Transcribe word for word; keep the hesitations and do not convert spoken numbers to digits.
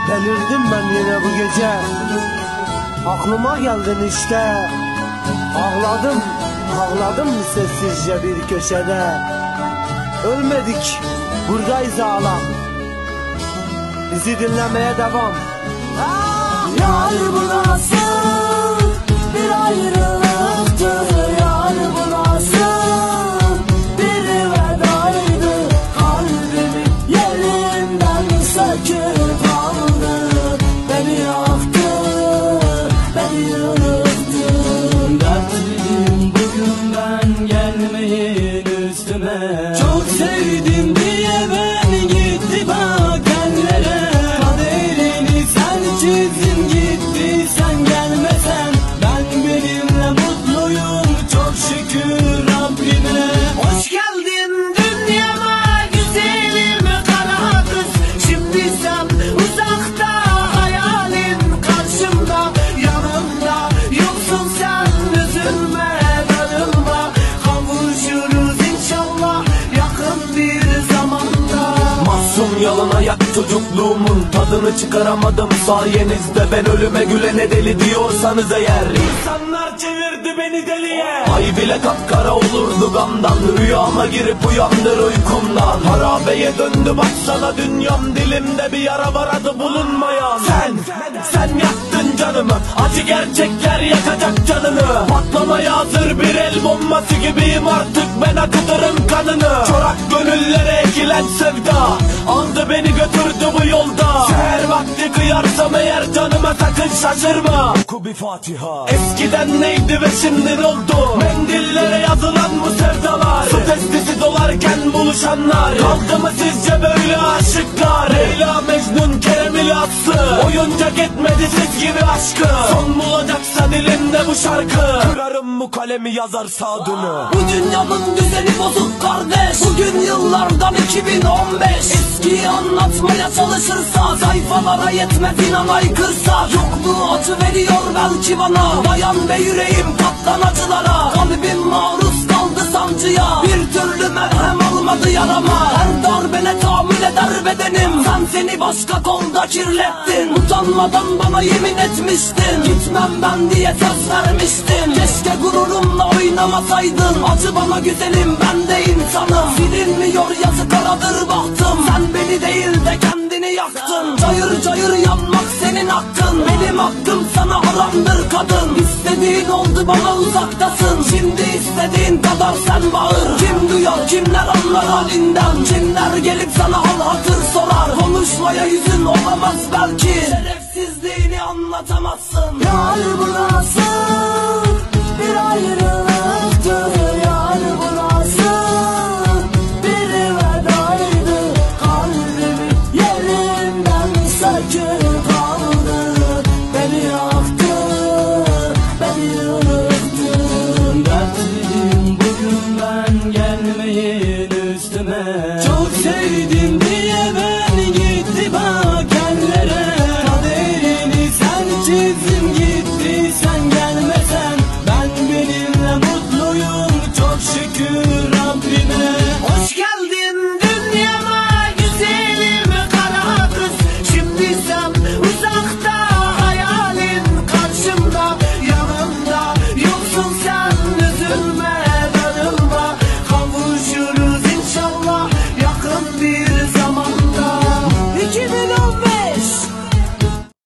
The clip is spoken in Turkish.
Delirdim ben yine bu gece. Aklıma geldin işte. Ağladım, ağladım sessizce bir köşede. Ölmedik, buradayız hala. Bizi dinlemeye devam. Yar bu nasıl bir ayrılıktı, yar bu nasıl bir vedaydı. Kalbimi yerinden söküp aldı, beni yaktı, beni yıktı. Dertliyim bugün ben, gelmeyin üstüme. Çok sevdim diye ben gitti bak ellere. Kaderini sen çizdin gitti, sen gelmesen ben benimle mutluyum çok şükür Rabbime. Hoş geldin dünyama güzelim kara kız. Şimdi sen uzakta, hayalin karşımda, yanımda yoksun sen, üzülme darılma. Kavuşuruz inşallah yakın bir zamanda. Masum yalın ayak çocukluğumun tadını çıkaramadım sayenizde. Ben ölüme gülene deli diyorsanız eğer, İnsanlar çevirdi beni deliye. Ay bile kapkara olurdu gamdan, rüyama girip uyandır uykumdan. Harabeye döndü baksana dünyam, dilimde bir yara var adı bulunmayan. Sen, sen yaktın canımı, acı gerçekler yakacak canını. Patlamaya hazır bir el bombası gibiyim artık, ben akıtırım kanını. Çorak gönüllere ekilen sevda aldı beni götürdü bu yolda. Seher vakti kıyarsam eğer canıma sakın şaşırma. Oku bir Fatiha. Eskiden neydi ve şimdi ne oldu? Mendillere yazılan bu sevdalar, su testisi dolarken buluşanlar. Kaldı mı sizce böyle aşıklar? Leyla Mecnun Kerem İlyas'ı oyuncak etmedi siz gibi aşkı. Son bulacaksa dilimde bu şarkı, kırarım bu kalemi yazarsa adını. Bu dünyanın düzeni bozuk kardeş, bugün yıllardan iki bin on beş. Eskiyi anlatmaya çalışırsa sayfalara yetmez inan aykırsa. Yokluğu acı veriyor belki bana, dayan be yüreğim katlan acılara. Kalbim maruz kaldı sancıya, bir türlü merhem almadı yarama. Her darbene tahammül eder bedenim, sen seni başka kolda kirlettin. Utanmadan bana yemin etmiştin, gitmem ben diye söz vermiştin. Keşke gururumla oynamasaydın, acı bana güzelim ben de insanım. Silinmiyor yazı karadır bahtım, sen beni değil de kendini yaktın. Cayır cayır yanmak senin hakkın, benim hakkım sana haramdır kadın. İstediğin oldu bana uzaktasın, şimdi istediğin kadar sen bağır. Kim duyar kimler anlar halinden, kimler gelip sana hal hatır sorar. Konuşmaya yüzün olamaz belki, şerefsizliğini anlatamazsın. Yar bu nasıl bir ayrılıktı, yar bu nasıl bir vedaydı. Kalbimi yerinden söküp